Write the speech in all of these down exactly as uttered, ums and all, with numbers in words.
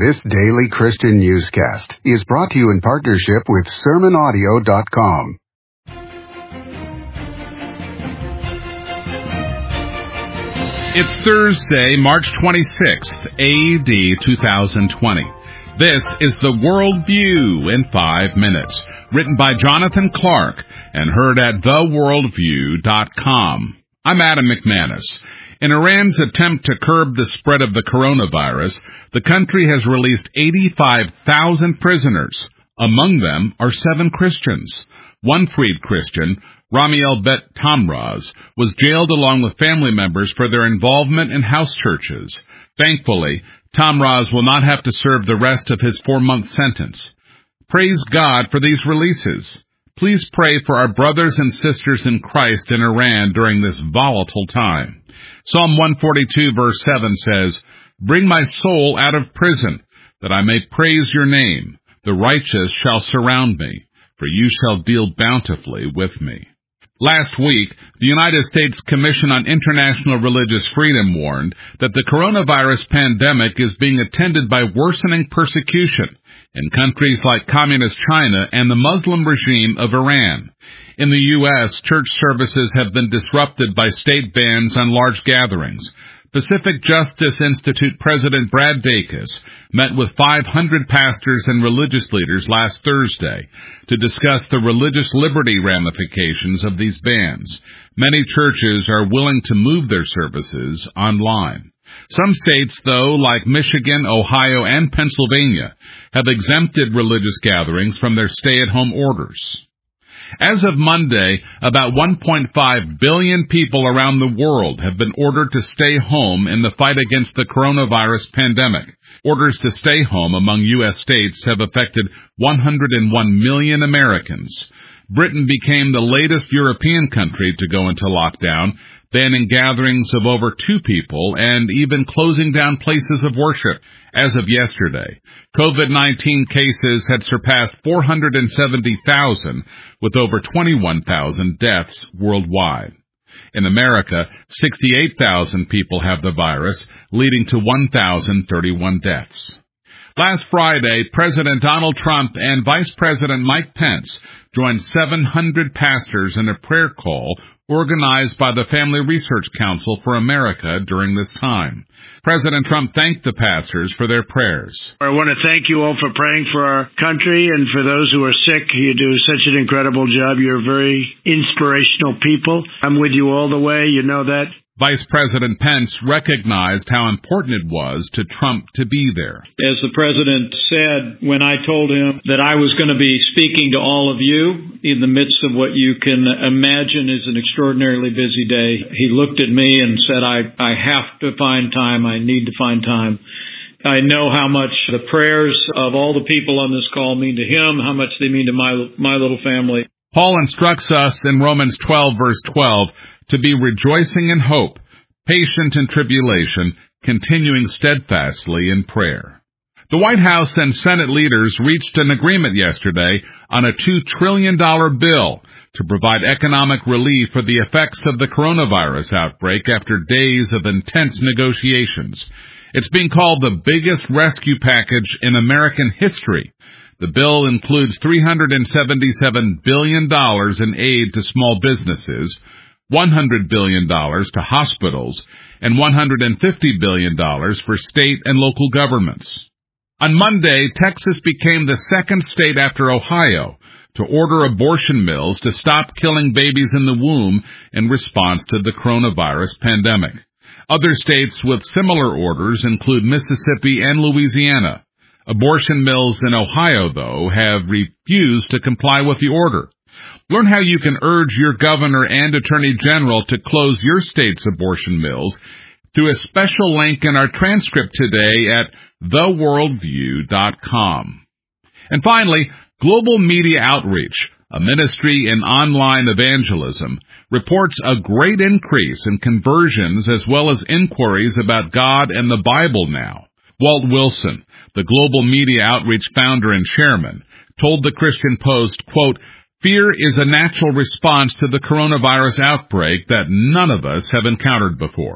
This daily Christian newscast is brought to you in partnership with sermon audio dot com. It's Thursday, March twenty-sixth, A D two thousand twenty. This is the World View in five minutes, written by Jonathan Clark and heard at the worldview dot com. I'm Adam McManus. In Iran's attempt to curb the spread of the coronavirus, the country has released eighty-five thousand prisoners. Among them are seven Christians. One freed Christian, Ramiel Bet Tamraz, was jailed along with family members for their involvement in house churches. Thankfully, Tamraz will not have to serve the rest of his four-month sentence. Praise God for these releases. Please pray for our brothers and sisters in Christ in Iran during this volatile time. Psalm one forty-two verse seven says, "Bring my soul out of prison, that I may praise your name. The righteous shall surround me, for you shall deal bountifully with me." Last week, the United States Commission on International Religious Freedom warned that the coronavirus pandemic is being attended by worsening persecution in countries like Communist China and the Muslim regime of Iran. In the U S, church services have been disrupted by state bans on large gatherings. Pacific Justice Institute President Brad Dacus met with five hundred pastors and religious leaders last Thursday to discuss the religious liberty ramifications of these bans. Many churches are willing to move their services online. Some states, though, like Michigan, Ohio, and Pennsylvania, have exempted religious gatherings from their stay-at-home orders. As of Monday, about one point five billion people around the world have been ordered to stay home in the fight against the coronavirus pandemic. Orders to stay home among U S states have affected one hundred one million Americans. Britain became the latest European country to go into lockdown, banning gatherings of over two people and even closing down places of worship. As of yesterday, COVID nineteen cases had surpassed four hundred seventy thousand, with over twenty-one thousand deaths worldwide. In America, sixty-eight thousand people have the virus, leading to one thousand thirty-one deaths. Last Friday, President Donald Trump and Vice President Mike Pence joined seven hundred pastors in a prayer call organized by the Family Research Council for America during this time. President Trump thanked the pastors for their prayers. I want to thank you all for praying for our country and for those who are sick. You do such an incredible job. You're very inspirational people. I'm with you all the way. You know that. Vice President Pence recognized how important it was to Trump to be there. As the president said, when I told him that I was going to be speaking to all of you in the midst of what you can imagine is an extraordinarily busy day, he looked at me and said, I, I have to find time. I need to find time. I know how much the prayers of all the people on this call mean to him, how much they mean to my, my little family. Paul instructs us in Romans twelve, verse twelve, to be rejoicing in hope, patient in tribulation, continuing steadfastly in prayer. The White House and Senate leaders reached an agreement yesterday on a two trillion dollars bill to provide economic relief for the effects of the coronavirus outbreak after days of intense negotiations. It's being called the biggest rescue package in American history. The bill includes three hundred seventy-seven billion dollars in aid to small businesses, one hundred billion dollars to hospitals, and one hundred fifty billion dollars for state and local governments. On Monday, Texas became the second state after Ohio to order abortion mills to stop killing babies in the womb in response to the coronavirus pandemic. Other states with similar orders include Mississippi and Louisiana. Abortion mills in Ohio, though, have refused to comply with the order. Learn how you can urge your governor and attorney general to close your state's abortion mills through a special link in our transcript today at the worldview dot com. And finally, Global Media Outreach, a ministry in online evangelism, reports a great increase in conversions as well as inquiries about God and the Bible now. Walt Wilson, the Global Media Outreach founder and chairman, told the Christian Post, quote, "Fear is a natural response to the coronavirus outbreak that none of us have encountered before.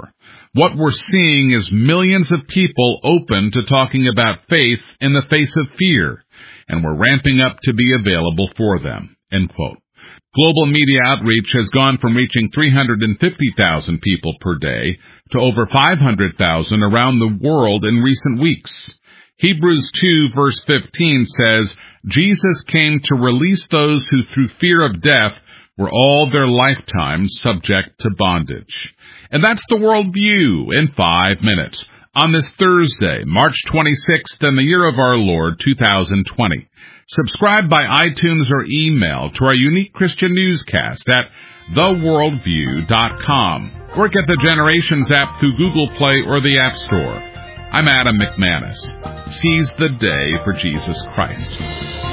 What we're seeing is millions of people open to talking about faith in the face of fear, and we're ramping up to be available for them." End quote. Global media outreach has gone from reaching three hundred fifty thousand people per day to over five hundred thousand around the world in recent weeks. Hebrews two verse fifteen says, "Jesus came to release those who through fear of death were all their lifetime subject to bondage." And that's the Worldview in five minutes on this Thursday, March twenty-sixth, in the year of our Lord, two thousand twenty. Subscribe by iTunes or email to our unique Christian newscast at the worldview dot com, or get the Generations app through Google Play or the App Store. I'm Adam McManus. Seize the day for Jesus Christ.